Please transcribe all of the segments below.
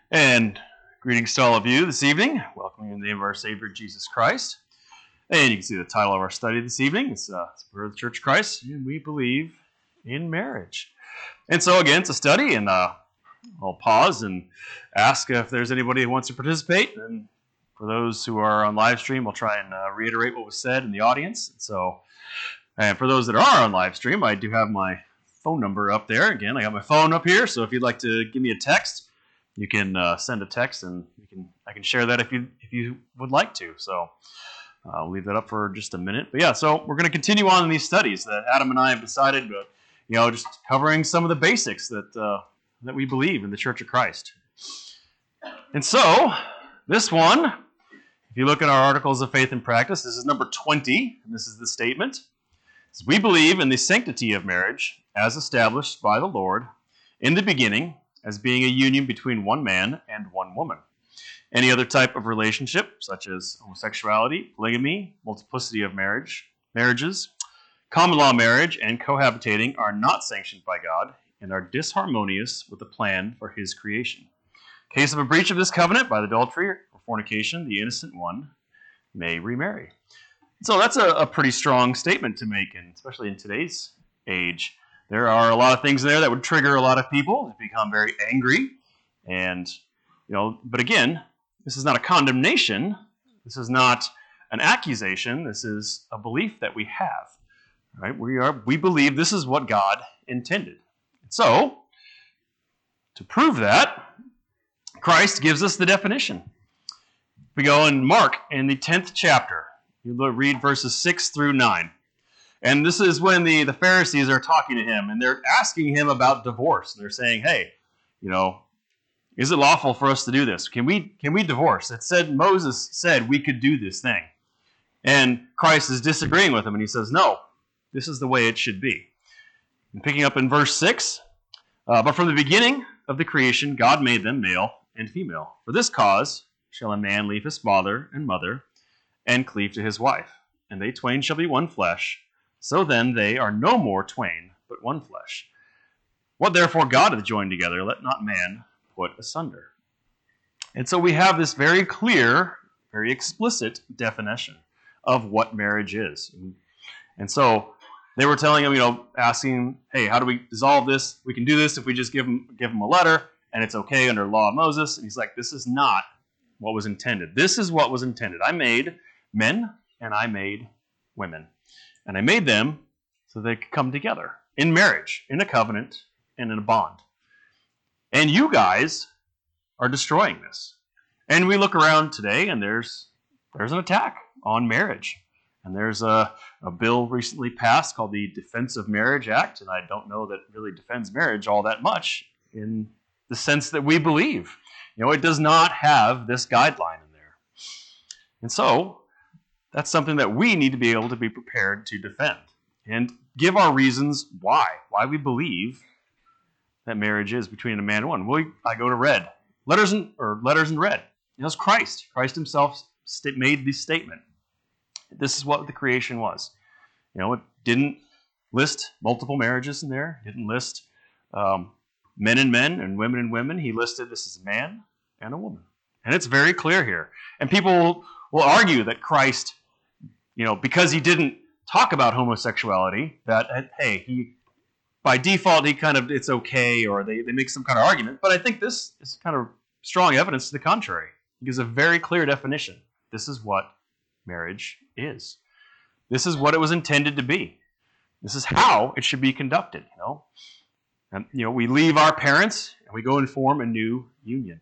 And greetings to all of you this evening. Welcome you in the name of our Savior, Jesus Christ. And you can see the title of our study this evening. It's Spirit of the Church of Christ, and we believe in marriage. And so, again, it's a study, and I'll pause and ask if there's anybody who wants to participate. And for those who are on live stream, I'll try and reiterate what was said in the audience. And for those that are on live stream, I do have my phone number up there. Again, I got my phone up here, so if you'd like to give me a text, you can send a text, and I can share that if you would like to. So I'll leave that up for just a minute. But yeah, so we're going to continue on in these studies that Adam and I have decided, but just covering some of the basics that we believe in the Church of Christ. And so this one, if you look at our articles of faith and practice, this is number 20, and this is the statement. It says, we believe in the sanctity of marriage as established by the Lord in the beginning, as being a union between one man and one woman. Any other type of relationship, such as homosexuality, polygamy, multiplicity of marriages, common law marriage, and cohabitating are not sanctioned by God and are disharmonious with the plan for His creation. In case of a breach of this covenant by adultery or fornication, the innocent one may remarry. So that's a pretty strong statement to make, and especially in today's age. There are a lot of things there that would trigger a lot of people to become very angry. And, but again, this is not a condemnation. This is not an accusation. This is a belief that we have. Right? We believe this is what God intended. So, to prove that, Christ gives us the definition. We go in Mark in the 10th chapter. You read verses 6 through 9. And this is when the Pharisees are talking to him, and they're asking him about divorce. And they're saying, hey, is it lawful for us to do this? Can we divorce? Moses said we could do this thing. And Christ is disagreeing with him, and he says, no, this is the way it should be. And picking up in verse 6, but from the beginning of the creation, God made them male and female. For this cause shall a man leave his father and mother, and cleave to his wife, and they twain shall be one flesh. So then they are no more twain, but one flesh. What therefore God hath joined together, let not man put asunder. And so we have this very clear, very explicit definition of what marriage is. And so they were telling him, asking, hey, how do we dissolve this? We can do this if we just give him a letter, and it's okay under the law of Moses. And he's like, this is not what was intended. This is what was intended. I made men, and I made women. And I made them so they could come together in marriage, in a covenant, and in a bond. And you guys are destroying this. And we look around today, and there's an attack on marriage. And there's a bill recently passed called the Defense of Marriage Act, and I don't know that it really defends marriage all that much in the sense that we believe. It does not have this guideline in there. And so that's something that we need to be able to be prepared to defend and give our reasons why we believe that marriage is between a man and woman. Well, I go to red. Letters in red. It's Christ. Christ himself made this statement. This is what the creation was. It didn't list multiple marriages in there. It didn't list men and men and women. He listed this as a man and a woman. And it's very clear here. And people will argue that Christ, because he didn't talk about homosexuality, that, hey, he by default, it's okay, or they make some kind of argument. But I think this is kind of strong evidence to the contrary. He gives a very clear definition. This is what marriage is. This is what it was intended to be. This is how it should be conducted, And, we leave our parents, and we go and form a new union.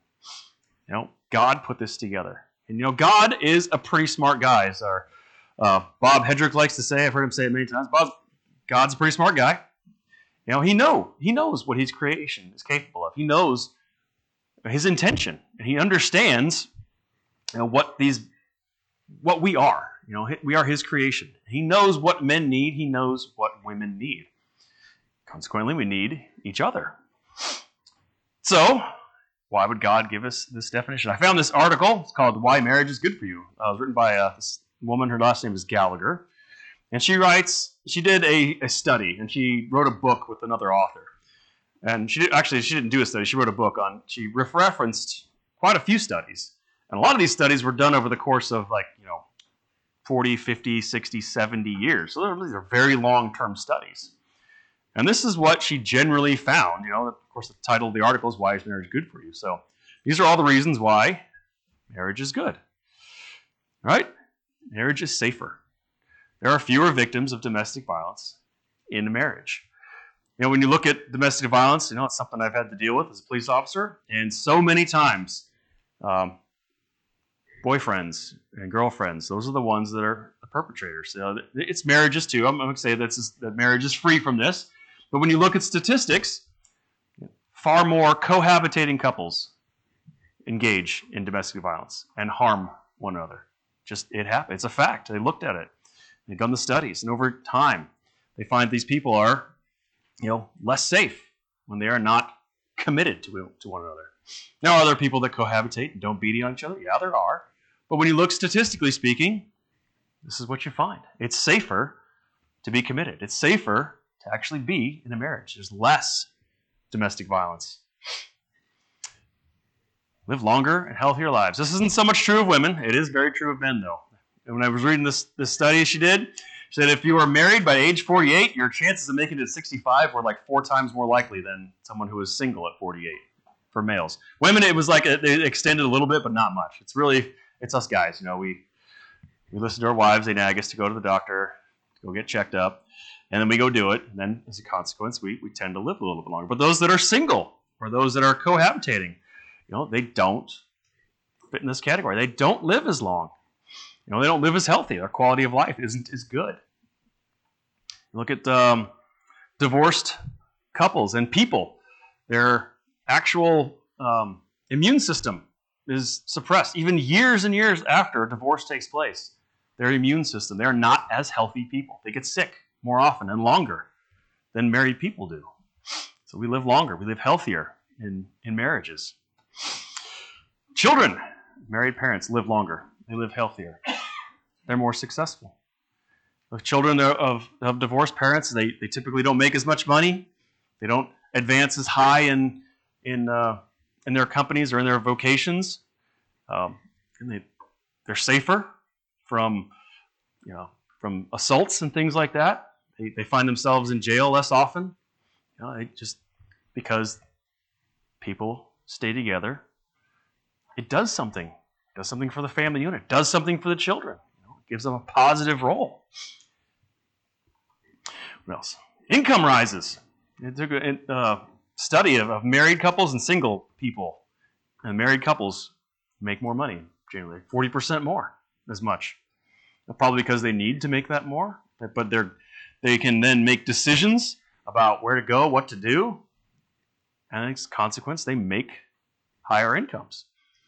God put this together. And, God is a pretty smart guy, as our Bob Hedrick likes to say. I've heard him say it many times. God's a pretty smart guy. He knows what his creation is capable of. He knows his intention, and he understands what we are. We are his creation. He knows what men need. He knows what women need. Consequently, we need each other. So, why would God give us this definition? I found this article. It's called "Why Marriage is Good for You." It was written by this woman. Her last name is Gallagher. And she did a study, and she wrote a book with another author. And she didn't do a study. She wrote a book she referenced quite a few studies. And a lot of these studies were done over the course of 40, 50, 60, 70 years. So these are very long-term studies. And this is what she generally found. Of course, the title of the article is Why is Marriage Good for You? So these are all the reasons why marriage is good. Right? Marriage is safer. There are fewer victims of domestic violence in marriage. When you look at domestic violence, it's something I've had to deal with as a police officer. And so many times, boyfriends and girlfriends, those are the ones that are the perpetrators. It's marriages too. I'm going to say that marriage is free from this. But when you look at statistics, far more cohabitating couples engage in domestic violence and harm one another. It happens. It's a fact. They looked at it. They've done the studies. And over time, they find these people are, less safe when they are not committed to one another. Now, are there people that cohabitate and don't beat on each other? Yeah, there are. But when you look statistically speaking, this is what you find. It's safer to be committed. It's safer to actually be in a marriage. There's less domestic violence. Live longer and healthier lives. This isn't so much true of women. It is very true of men, though. And when I was reading this study she did, she said if you were married by age 48, your chances of making it to 65 were 4 times more likely than someone who was single at 48 for males. Women, it was they extended a little bit, but not much. It's us guys. We listen to our wives. They nag us to go to the doctor, to go get checked up, and then we go do it. And then as a consequence, we tend to live a little bit longer. But those that are single or those that are cohabitating, they don't fit in this category. They don't live as long. They don't live as healthy. Their quality of life isn't as good. Look at divorced couples and people. Their actual immune system is suppressed. Even years and years after a divorce takes place, their immune system, they're not as healthy people. They get sick more often and longer than married people do. So we live longer. We live healthier in marriages. Children, married parents live longer. They live healthier. They're more successful. With children of divorced parents, they typically don't make as much money. They don't advance as high in their companies or in their vocations. And they're safer from assaults and things like that. They find themselves in jail less often. Because people stay together. It does something. It does something for the family unit. It does something for the children. It gives them a positive role. What else? Income rises. It took a study of married couples and single people. And married couples make more money, generally. 40% more, as much. Probably because they need to make that more. But they can then make decisions about where to go, what to do. And as a consequence, they make higher incomes.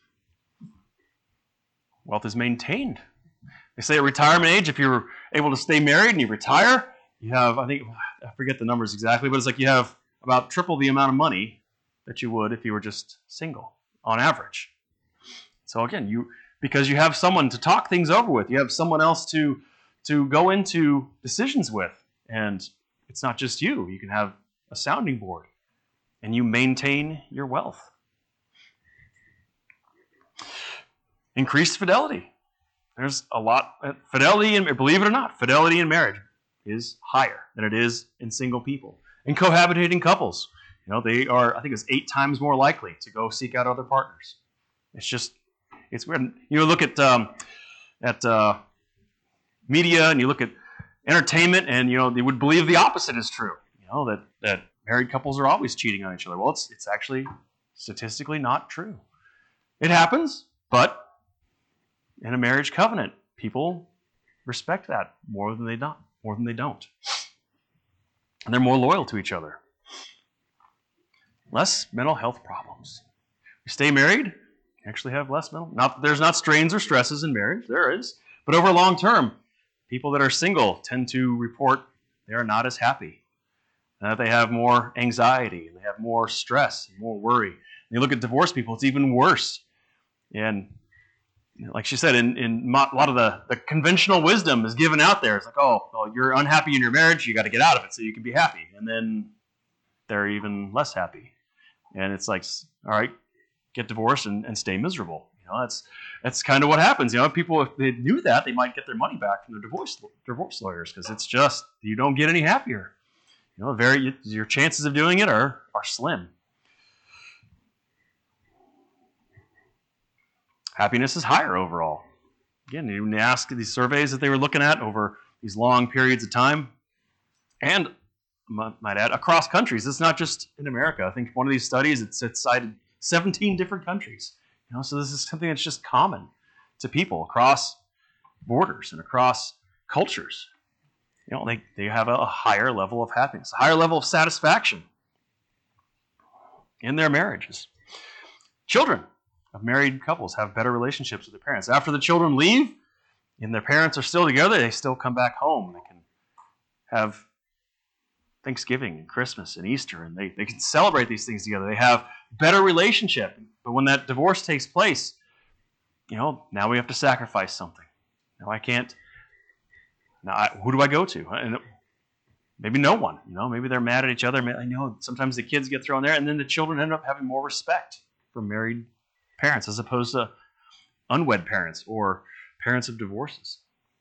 Wealth is maintained. They say at retirement age, if you're able to stay married and you retire, you have, I forget the numbers exactly, but it's you have about triple the amount of money that you would if you were just single, on average. So again, because you have someone to talk things over with, you have someone else to go into decisions with, and it's not just you. You can have a sounding board, and you maintain your wealth. Increased fidelity. There's a lot. Fidelity, and believe it or not, fidelity in marriage is higher than it is in single people. In cohabitating couples, they are, I think it's 8 times more likely to go seek out other partners. It's weird. You look at media and you look at entertainment, and they would believe the opposite is true. That married couples are always cheating on each other. Well, it's actually statistically not true. It happens, but in a marriage covenant, people respect that more than they don't. And they're more loyal to each other. Less mental health problems. You stay married, you actually have less mental. Not that there's not strains or stresses in marriage, there is. But over long term, people that are single tend to report they are not as happy. And that they have more anxiety, and they have more stress, and more worry. And you look at divorced people, it's even worse. And like she said, in a lot of the conventional wisdom is given out there. It's well, you're unhappy in your marriage, you got to get out of it so you can be happy. And then they're even less happy. And it's all right, get divorced and stay miserable. That's kind of what happens. People, if they knew that, they might get their money back from their divorce lawyers, because it's just, you don't get any happier. Your chances of doing it are slim. Happiness is higher overall. Again, you ask these surveys that they were looking at over these long periods of time, and might add, across countries. It's not just in America. I think one of these studies, it cited 17 different countries. So this is something that's just common to people across borders and across cultures. They have a higher level of happiness, a higher level of satisfaction in their marriages. Children of married couples have better relationships with their parents. After the children leave and their parents are still together, they still come back home. They can have Thanksgiving and Christmas and Easter, and they can celebrate these things together. They have better relationship. But when that divorce takes place, now we have to sacrifice something. Now I can't. Who do I go to? And maybe no one. Maybe they're mad at each other. I know sometimes the kids get thrown there, and then the children end up having more respect for married parents as opposed to unwed parents or parents of divorces.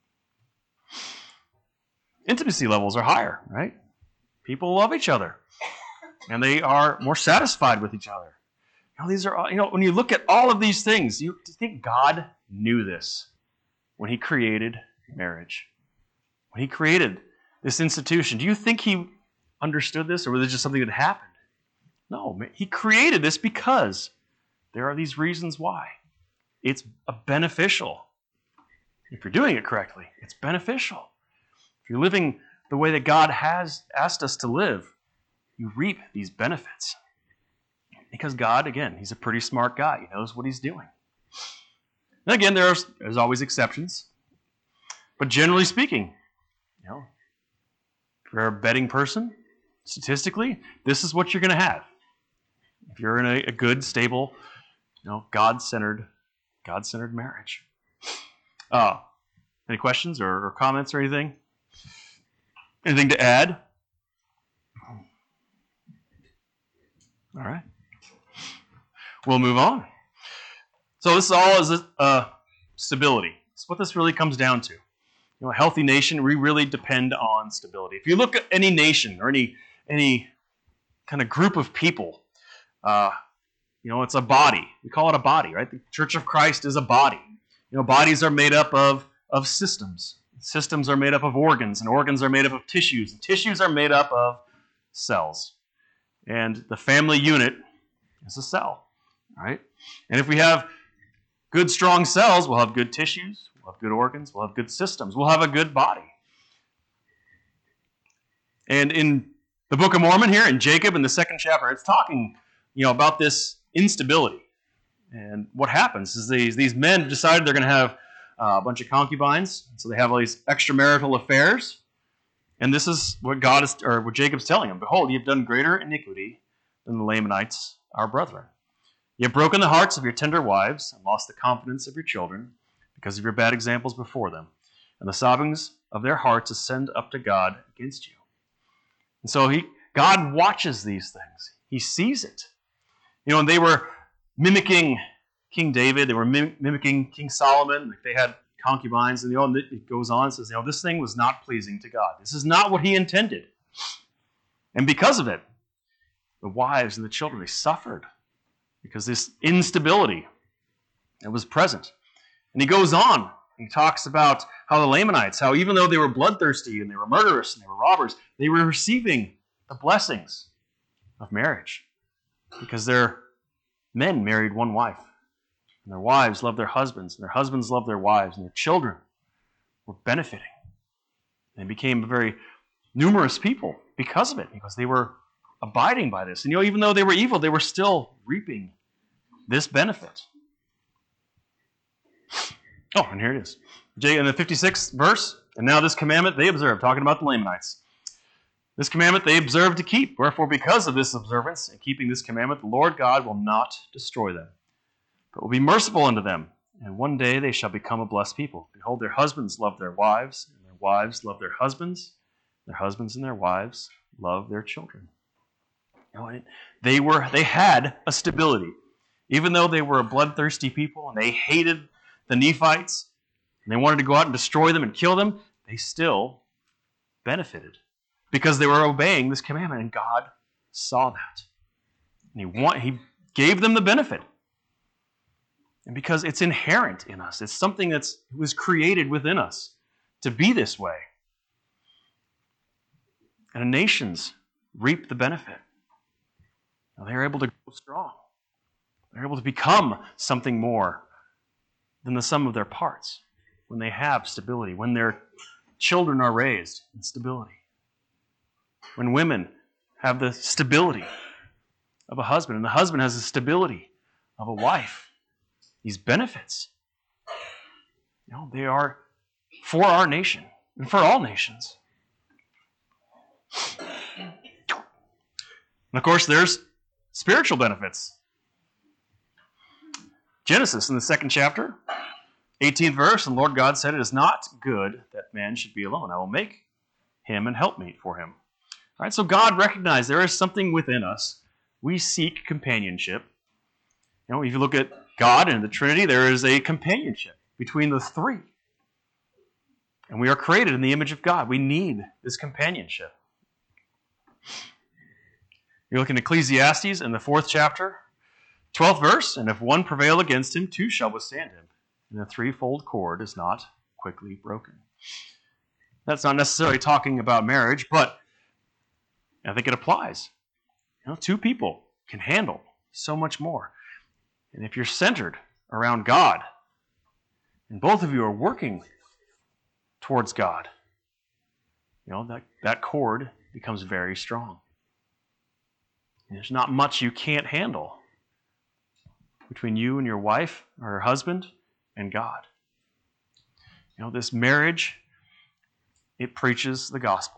Intimacy levels are higher, right? People love each other, and they are more satisfied with each other. These are, when you look at all of these things, do you think God knew this when He created marriage? When He created this institution, do you think He understood this, or was it just something that happened? No, He created this because there are these reasons why. It's beneficial. If you're doing it correctly, it's beneficial. If you're living the way that God has asked us to live, you reap these benefits. Because God, again, He's a pretty smart guy. He knows what He's doing. And again, there's always exceptions. But generally speaking, if you're a betting person, statistically, this is what you're going to have. If you're in a good, stable, God-centered marriage. Any questions or comments or anything? Anything to add? All right. We'll move on. So this all is stability. It's what this really comes down to. A healthy nation, we really depend on stability. If you look at any nation or any kind of group of people, it's a body. We call it a body, right? The Church of Christ is a body. Bodies are made up of systems. Systems are made up of organs, and organs are made up of tissues, and tissues are made up of cells. And the family unit is a cell, right? And if we have good, strong cells, we'll have good tissues, we'll have good organs, we'll have good systems, we'll have a good body. And in the Book of Mormon here, in Jacob, in the 2nd chapter, it's talking, about this instability. And what happens is these men decided they're going to have a bunch of concubines, so they have all these extramarital affairs. And this is what what Jacob's telling them. Behold, you've done greater iniquity than the Lamanites, our brethren. You have broken the hearts of your tender wives and lost the confidence of your children because of your bad examples before them. And the sobbings of their hearts ascend up to God against you. And so God watches these things. He sees it. And they were mimicking King David. They were mimicking King Solomon. They had concubines. And it goes on and says, this thing was not pleasing to God. This is not what He intended. And because of it, the wives and the children, they suffered because this instability that was present. And he goes on. He talks about how the Lamanites, how even though they were bloodthirsty and they were murderous and they were robbers, they were receiving the blessings of marriage because their men married one wife. And their wives loved their husbands, and their husbands loved their wives, and their children were benefiting. They became a very numerous people because of it, because they were abiding by this. And even though they were evil, they were still reaping this benefit. Oh, and here it is. In the 56th verse, and now this commandment they observe, talking about the Lamanites. This commandment they observe to keep. Wherefore, because of this observance and keeping this commandment, the Lord God will not destroy them, but will be merciful unto them. And one day they shall become a blessed people. Behold, their husbands love their wives, and their wives love their husbands. Their husbands and their wives love their children. They had a stability. Even though they were a bloodthirsty people and they hated the Nephites and they wanted to go out and destroy them and kill them, they still benefited because they were obeying this commandment, and God saw that. And He gave them the benefit. And because it's inherent in us, it's something that was created within us to be this way. And the nations reap the benefit. Now they are able to grow strong. They're able to become something more than the sum of their parts when they have stability, when their children are raised in stability, when women have the stability of a husband and the husband has the stability of a wife. These benefits, they are for our nation and for all nations. And of course, there's spiritual benefits. Genesis in the 2nd chapter, 18th verse, and Lord God said, "It is not good that man should be alone. I will make him an helpmeet for him." All right, so God recognized there is something within us. We seek companionship. If you look at God and the Trinity, there is a companionship between the three. And we are created in the image of God. We need this companionship. You look in Ecclesiastes in the 4th chapter, 12th verse, "And if one prevail against him, two shall withstand him. And the threefold cord is not quickly broken." That's not necessarily talking about marriage, but I think it applies. Two people can handle so much more. And if you're centered around God, and both of you are working towards God, that cord becomes very strong. And there's not much you can't handle between you and your wife or your husband and God. This marriage, it preaches the gospel.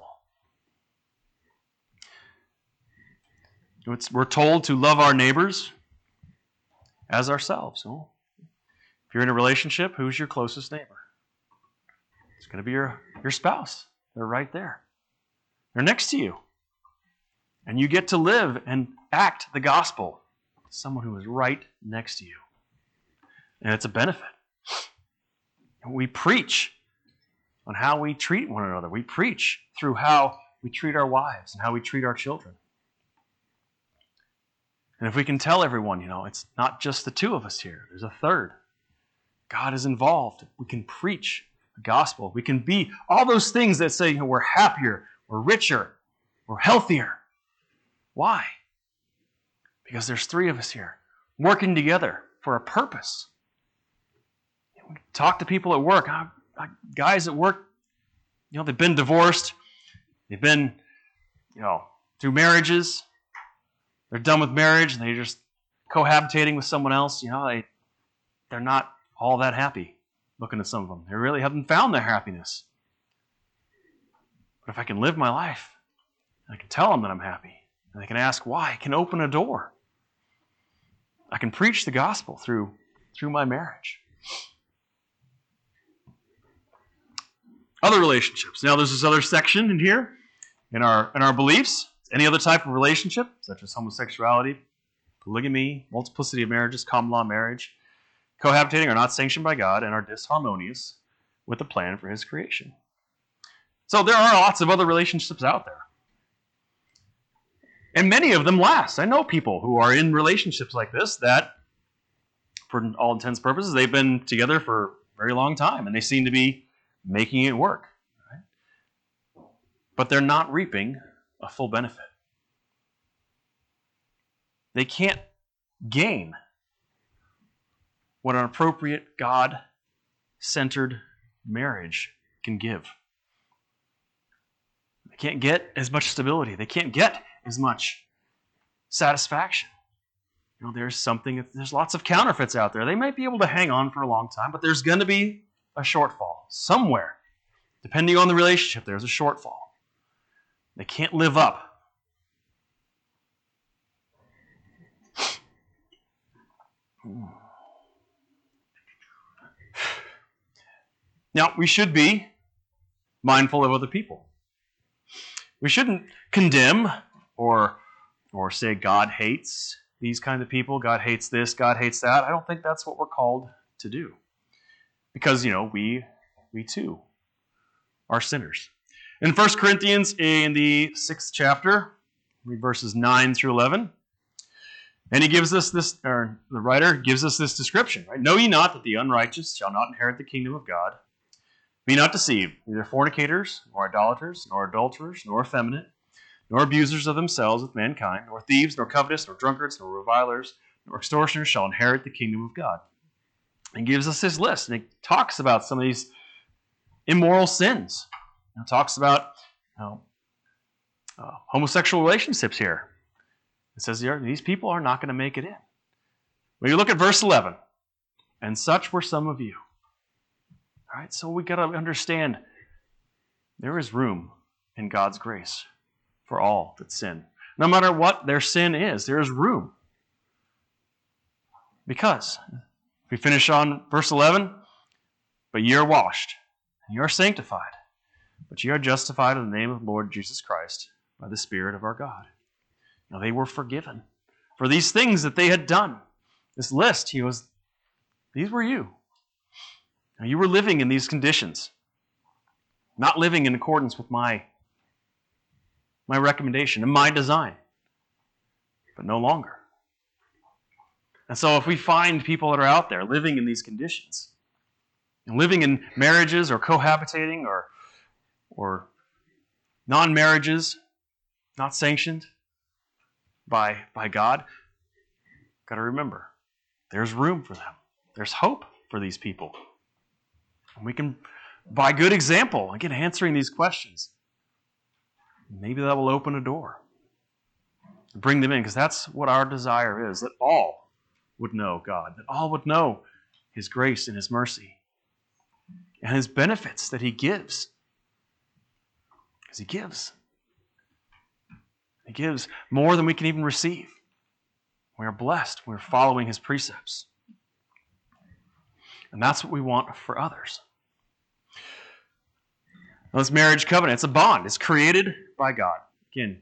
We're told to love our neighbors as ourselves. If you're in a relationship, who's your closest neighbor? It's going to be your spouse. They're right there. They're next to you. And you get to live and act the gospel to someone who is right next to you. And it's a benefit. And we preach on how we treat one another. We preach through how we treat our wives and how we treat our children. And if we can tell everyone, it's not just the two of us here. There's a third. God is involved. We can preach the gospel. We can be all those things that say we're happier, we're richer, we're healthier. Why? Because there's three of us here working together for a purpose. Talk to people at work. Guys at work, they've been divorced. They've been, through marriages. They're done with marriage and they're just cohabitating with someone else. They're not all that happy looking at some of them. They really haven't found their happiness. But if I can live my life, I can tell them that I'm happy, and they can ask why, I can open a door. I can preach the gospel through my marriage. Other relationships. Now there's this other section in here in our beliefs. Any other type of relationship, such as homosexuality, polygamy, multiplicity of marriages, common law marriage, cohabitating, are not sanctioned by God and are disharmonious with the plan for His creation. So there are lots of other relationships out there. And many of them last. I know people who are in relationships like this that, for all intents and purposes, they've been together for a very long time and they seem to be making it work. Right? But they're not reaping a full benefit. They can't gain what an appropriate God-centered marriage can give. They can't get as much stability. They can't get as much satisfaction. There's lots of counterfeits out there. They might be able to hang on for a long time, but there's going to be a shortfall somewhere. Depending on the relationship, there's a shortfall. They can't live up. Now, we should be mindful of other people. We shouldn't condemn or say God hates these kind of people. God hates this, God hates that. I don't think that's what we're called to do. Because, we too are sinners. In 1 Corinthians, in the 6th chapter, read verses 9 through 11, and he gives us this, or the writer gives us this description, right? Know ye not that the unrighteous shall not inherit the kingdom of God? Be not deceived, neither fornicators, nor idolaters, nor adulterers, nor effeminate, nor abusers of themselves with mankind, nor thieves, nor covetous, nor drunkards, nor revilers, nor extortioners shall inherit the kingdom of God. And gives us this list, and he talks about some of these immoral sins. It talks about homosexual relationships here. It says here, these people are not going to make it in. When you look at verse 11, and such were some of you. All right, so we got to understand there is room in God's grace for all that sin. No matter what their sin is, there is room. Because, if we finish on verse 11, but ye are washed, and ye are sanctified, but ye are justified in the name of the Lord Jesus Christ by the Spirit of our God. Now they were forgiven for these things that they had done. This list, these were you. Now you were living in these conditions, not living in accordance with my recommendation and my design, but no longer. And so if we find people that are out there living in these conditions, and living in marriages or cohabitating or non-marriages, not sanctioned by God, got to remember, there's room for them. There's hope for these people. And we can, by good example, again, answering these questions, maybe that will open a door. Bring them in, because that's what our desire is, that all would know God, that all would know His grace and His mercy and His benefits that He gives. Because He gives. He gives more than we can even receive. We are blessed. We're following His precepts. And that's what we want for others. Now, this marriage covenant, it's a bond. It's created by God. Again,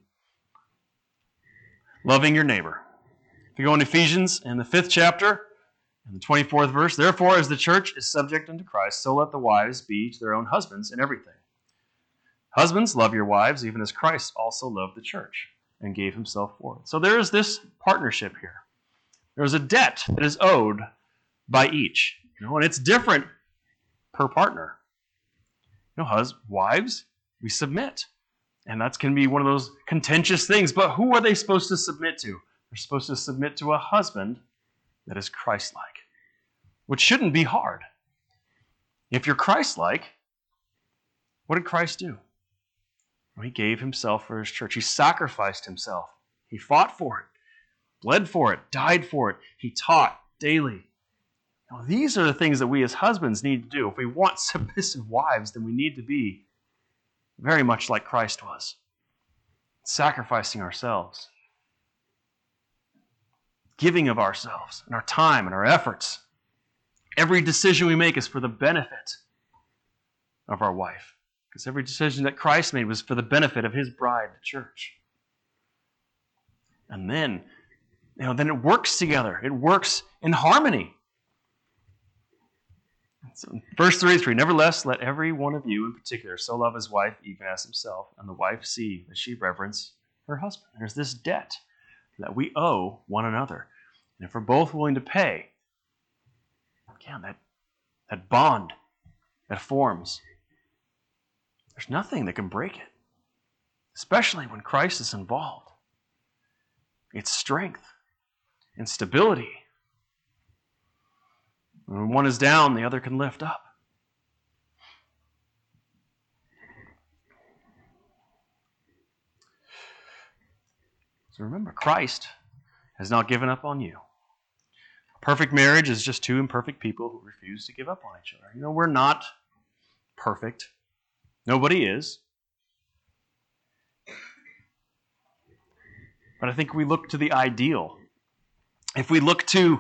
loving your neighbor. If you go in Ephesians in the 5th chapter, in the 24th verse, therefore as the church is subject unto Christ, so let the wives be to their own husbands in everything. Husbands, love your wives, even as Christ also loved the church and gave himself for it. So there is this partnership here. There is a debt that is owed by each. And it's different per partner. Wives, we submit. And that's going to be one of those contentious things. But who are they supposed to submit to? They're supposed to submit to a husband that is Christ-like, which shouldn't be hard. If you're Christ-like, what did Christ do? Well, He gave Himself for His church. He sacrificed Himself. He fought for it, bled for it, died for it. He taught daily. Now, these are the things that we as husbands need to do. If we want submissive wives, then we need to be very much like Christ was, sacrificing ourselves, giving of ourselves and our time and our efforts. Every decision we make is for the benefit of our wife, because every decision that Christ made was for the benefit of His bride, the church. And then it works together. It works in harmony. So, verse 33, nevertheless, let every one of you in particular so love his wife even as himself, and the wife see that she reverence her husband. There's this debt that we owe one another. And if we're both willing to pay, again, that bond that forms, there's nothing that can break it, especially when Christ is involved. It's strength and stability. When one is down, the other can lift up. So remember, Christ has not given up on you. A perfect marriage is just two imperfect people who refuse to give up on each other. We're not perfect. Nobody is. But I think we look to the ideal. If we look to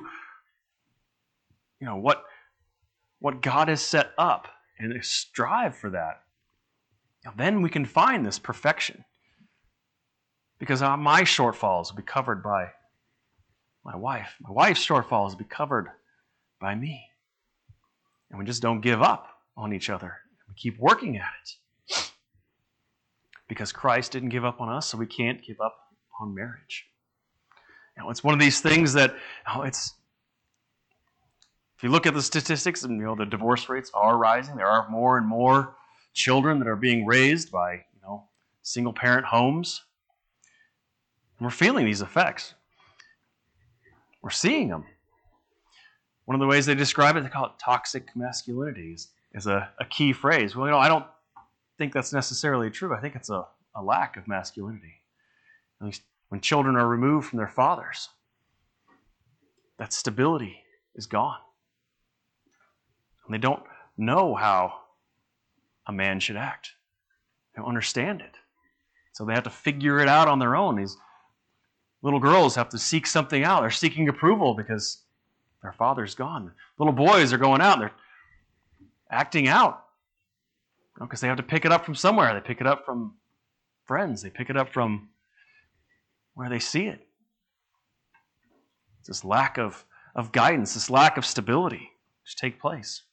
what God has set up and strive for that, then we can find this perfection. Because my shortfalls will be covered by my wife's shortfalls will be covered by me. And we just don't give up on each other. We keep working at it. Because Christ didn't give up on us, so we can't give up on marriage. It's one of these things that, if you look at the statistics, and the divorce rates are rising. There are more and more children that are being raised by, single-parent homes. And we're feeling these effects. We're seeing them. One of the ways they describe it, they call it toxic masculinity, is a key phrase. Well, I don't think that's necessarily true. I think it's a lack of masculinity. At least when children are removed from their fathers, that stability is gone. And they don't know how a man should act. They don't understand it. So they have to figure it out on their own. These little girls have to seek something out. They're seeking approval because their father's gone. Little boys are going out and they're acting out. Because they have to pick it up from somewhere. They pick it up from friends. They pick it up from where they see it. It's this lack of guidance, this lack of stability which take place.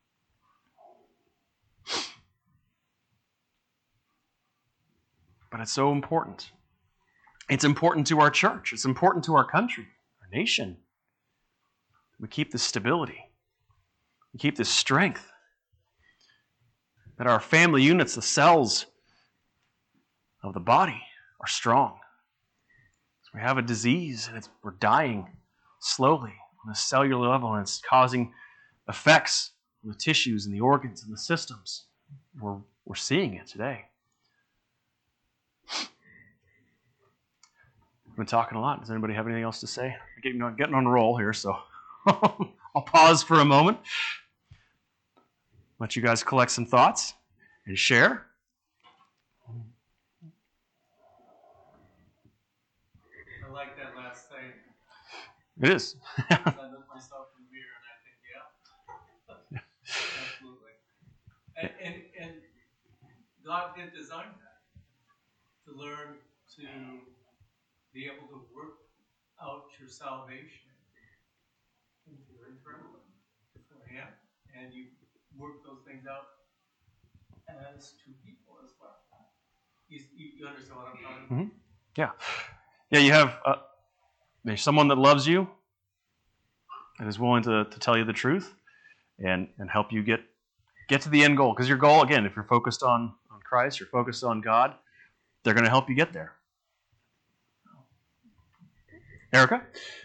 But it's so important. It's important to our church. It's important to our country, our nation. We keep this stability. We keep this strength. That our family units, the cells of the body, are strong. We have a disease and we're dying slowly on a cellular level, and it's causing effects on the tissues and the organs and the systems. We're seeing it today. I've been talking a lot. Does anybody have anything else to say? I'm getting on a roll here, so I'll pause for a moment. Let you guys collect some thoughts and share. I like that last thing. It is. I look myself in the mirror and I think, yeah, absolutely. And God did design that to learn to be able to work out your salvation in fear and trembling beforehand, and you work those things out as two people as well. You understand what I'm talking about? Mm-hmm. Yeah. Yeah, you have there's someone that loves you and is willing to tell you the truth and help you get to the end goal. Because your goal, again, if you're focused on Christ, you're focused on God, they're going to help you get there. Erica?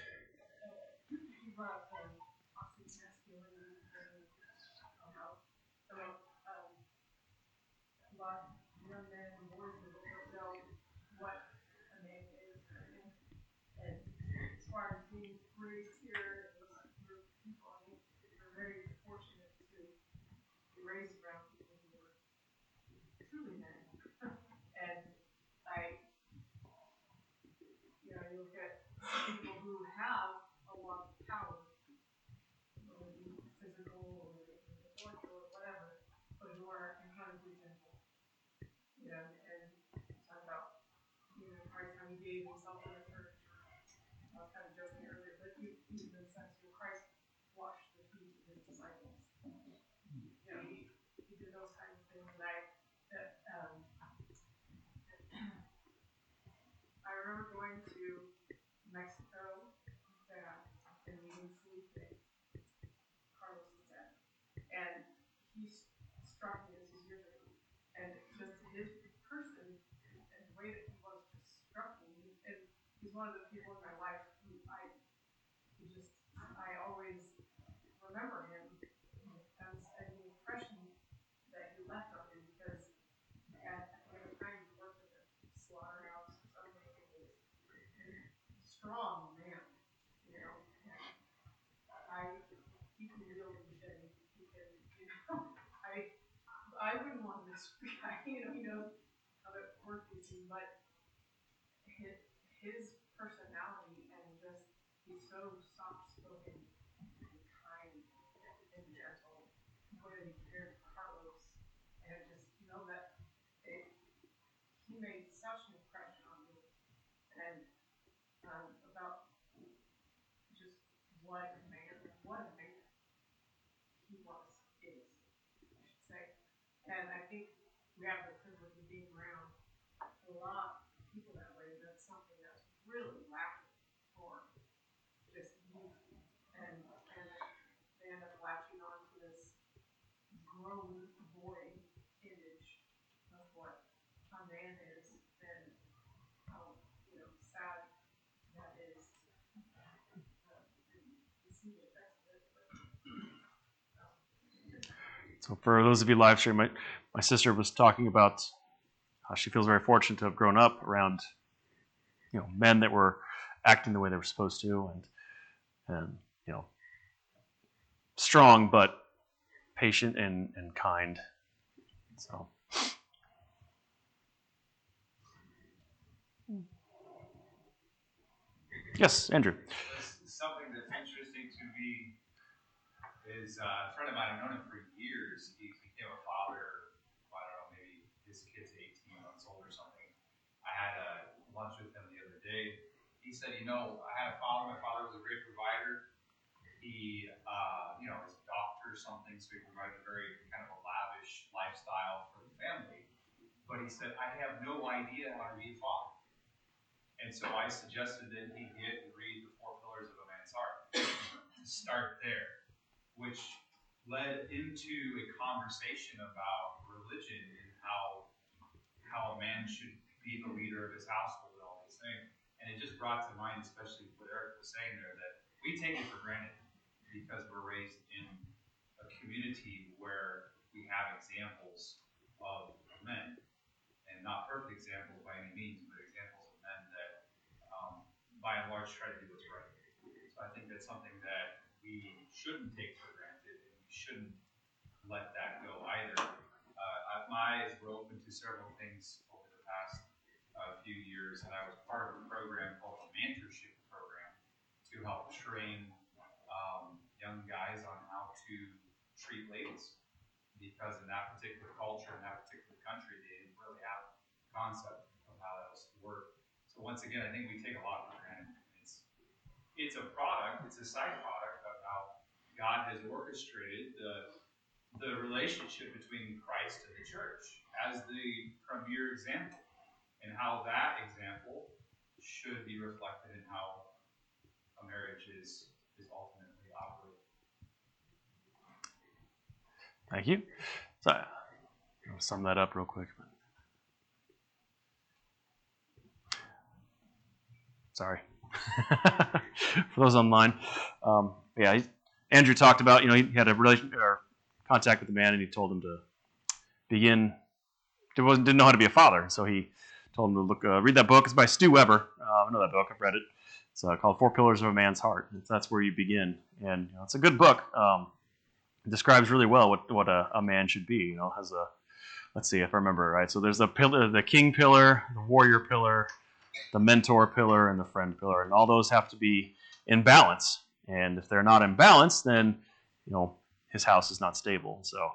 Raised around people who were truly men. And you look at people who have a lot of power, whether it be physical or intellectual or whatever, but who are incredibly gentle. And talk about, Christ, how he gave himself to the church. I was kind of joking earlier, but even in the sense, Christ washed the feet of his disciples. He did those kinds of things, and I remember going to Mexico and meeting Felipe, Carlos' dad, and he struck me, this was years ago, and just his person and the way that he was just struck me, and he's one of the people in my life who I always remember him as the impression that he left on me, because at the time he worked at the slaughterhouse or something, and strong man, and he can wield a machete. He can, I wouldn't want this guy, he knows how to work with you, but his personality and just, he's so soft-spoken and kind and gentle, the way that he cared for Carlos, and just, that he made such an impression on me. And about what a man he is, I should say. And I think we have the privilege of being around a lot of people that way. That's something that's really lacking for just youth. And they end up latching on to this grown boy image of what a man is, and how sad that is. And you see the effects of it. So for those of you live stream, my sister was talking about how she feels very fortunate to have grown up around men that were acting the way they were supposed to, and strong but patient and kind. So yes, Andrew. Something that's interesting to me is a friend of mine, I've known him for years. He became a father, I don't know, maybe his kid's 18 months old or something. I had lunch with him the other day. He said, I had a father. My father was a great provider. He, was a doctor or something, so he provided a very kind of a lavish lifestyle for the family. But he said, I have no idea how to be a father. And so I suggested that he get and read The Four Pillars of a Man's Heart. To start there, which led into a conversation about religion and how a man should be the leader of his household and all these things. And it just brought to mind, especially what Eric was saying there, that we take it for granted because we're raised in a community where we have examples of men, and not perfect examples by any means, but examples of men that, by and large, try to do what's right. So I think that's something that we shouldn't take for granted, and we shouldn't let that go either. My eyes were open to several things over the past few years, and I was part of a program called the Mentorship Program to help train young guys on how to treat ladies, because in that particular culture, in that particular country, they didn't really have a concept of how that was to work. So once again, I think we take a lot for granted. It's a product, it's a side product of how God has orchestrated the relationship between Christ and the church as the premier example, and how that example should be reflected in how a marriage is ultimately operated. Thank you. So I'll sum that up real quick. Sorry. For those online, Andrew talked about, he had a contact with the man, and he told him to begin. Didn't know how to be a father, so he told him to read that book. It's by Stu Weber. I know that book. I've read it. It's called Four Pillars of a Man's Heart. That's where you begin, and it's a good book. It describes really well what a man should be. Has a, let's see if I remember right. So there's the pillar, the king pillar, the warrior pillar, the mentor pillar, and the friend pillar, and all those have to be in balance. And if they're not in balance, then his house is not stable. So,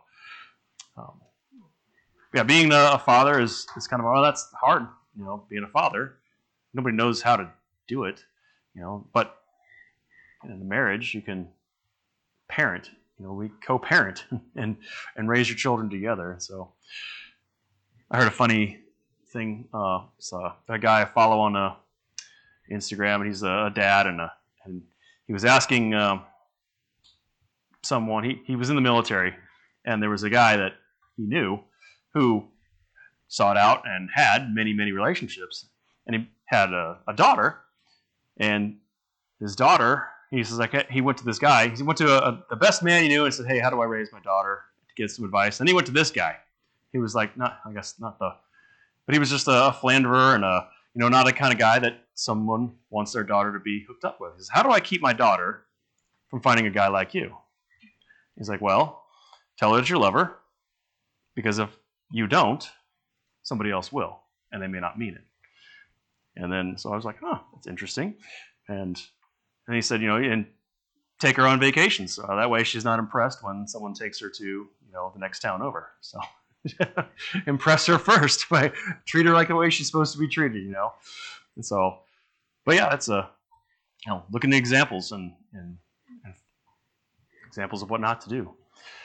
being a father is kind of, that's hard. Being a father, nobody knows how to do it. But in a marriage, you can parent. We co-parent and raise your children together. So, I heard a funny thing. So a guy I follow on Instagram, and he's a dad, and he was asking someone. He was in the military, and there was a guy that he knew who sought out and had many relationships, and he had a daughter, and his daughter. He says, he went to this guy. He went to the best man he knew and said, "Hey, how do I raise my daughter?" To get some advice. And he went to this guy. He was like, but he was just a philanderer and not a kind of guy that someone wants their daughter to be hooked up with. He says, "How do I keep my daughter from finding a guy like you?" He's like, "Well, tell her that you love her, because if you don't, somebody else will, and they may not mean it." And then, so I was like, that's interesting. And he said, and take her on vacations. So that way she's not impressed when someone takes her to, the next town over. So impress her first by treat her like the way she's supposed to be treated, And so, but yeah, that's looking at examples and examples of what not to do.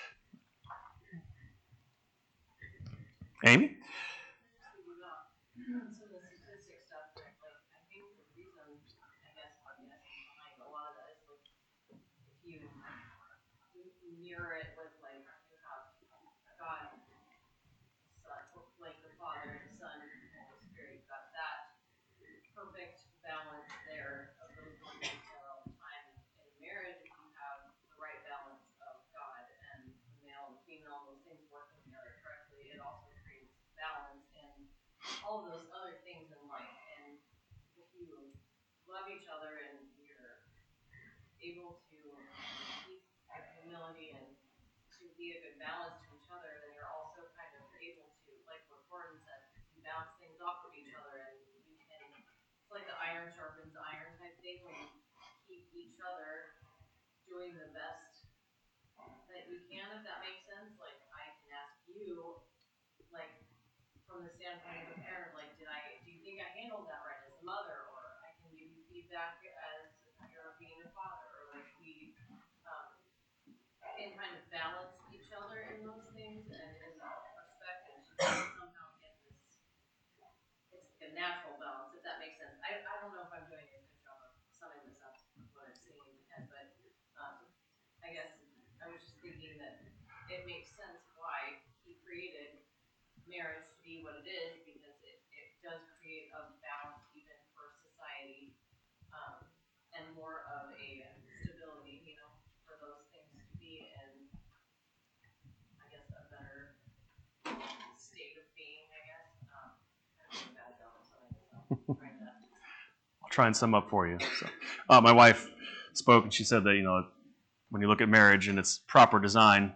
Amy? Some of the statistic stuff, like I think the reason, I guess, I'm guessing behind a lot of that is like if you mirror it with like you have God, Son, like the Father, the Son, and the Holy Spirit, you've got that perfect balance there of those working together all the time. In marriage, if you have the right balance of God and the male and female, those things working together correctly, it also creates balance in all of those other things in life. And if you love each other and you're able to keep humility and to be a good balance to each other, then you're also kind of able to, like what Gordon said, you bounce things off of each other, and you can, it's like the iron sharpens iron type thing, when you keep each other doing the best that you can, if that makes sense. Like I can ask you, like from the standpoint of a parent, like do you think I handled that right as a mother, or I can give you feedback as you're being a father, or like we can kind of balance each other in those things and in respect, and somehow get this, it's like a natural balance, if that makes sense. I don't know if I'm doing a good job of summing this up, what I'm seeing in my head, but I guess I was just thinking that it makes sense why he created marriage to be what it is, because it does create a balance even for society, and more of a stability, for those things to be in, I guess, a better state of being, I guess. I'm doing a bad job of summing this up. I'll try and sum up for you. So, my wife spoke, and she said that, when you look at marriage and its proper design,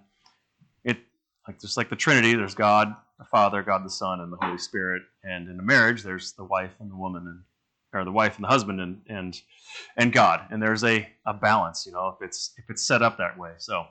just like the Trinity, there's God the Father, God the Son, and the Holy Spirit. And in a marriage, there's the wife and the woman, or the wife and the husband, and God. And there's a balance, if it's set up that way. So,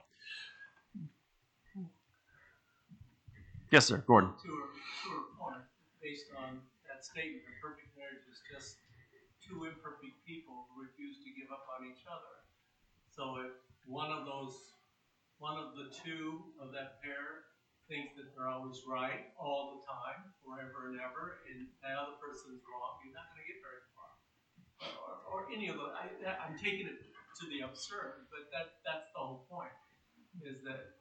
yes, sir, Gordon. To her point, based on that statement, a perfect marriage is just two imperfect people who refuse to give up on each other. So if one of the two of that pair thinks that they're always right all the time, forever and ever, and that other person's wrong, you're not going to get very far. Or any of those. I'm taking it to the absurd, but that's the whole point, is that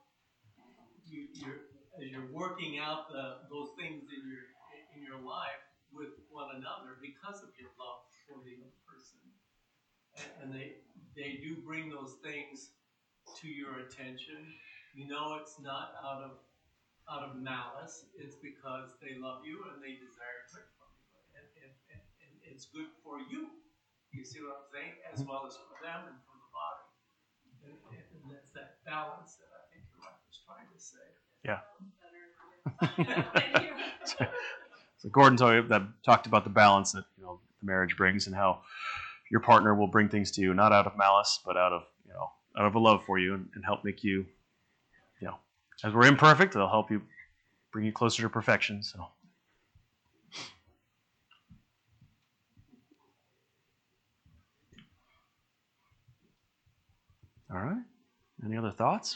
as you're working out those things in your life with one another because of your love for the other person, and they do bring those things to your attention. It's not out of malice. It's because they love you and they desire good from you, and it's good for you. You see what I'm saying? As well as for them and for the body. And that's that balance that I think your wife was trying to say. Yeah. Thank you. So Gordon talked about the balance that the marriage brings, and how your partner will bring things to you not out of malice, but out of a love for you, and help make you, as we're imperfect, they'll help you bring you closer to perfection. So. All right. Any other thoughts?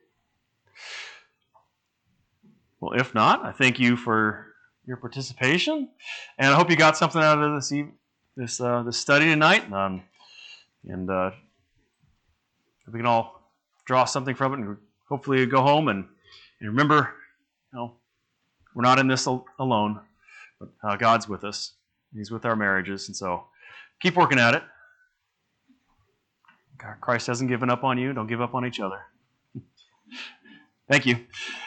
Well, if not, I thank you for your participation, and I hope you got something out of this study tonight. And we can all draw something from it, and hopefully go home and remember, we're not in this alone, but God's with us. He's with our marriages, and so keep working at it. Christ hasn't given up on you. Don't give up on each other. Thank you.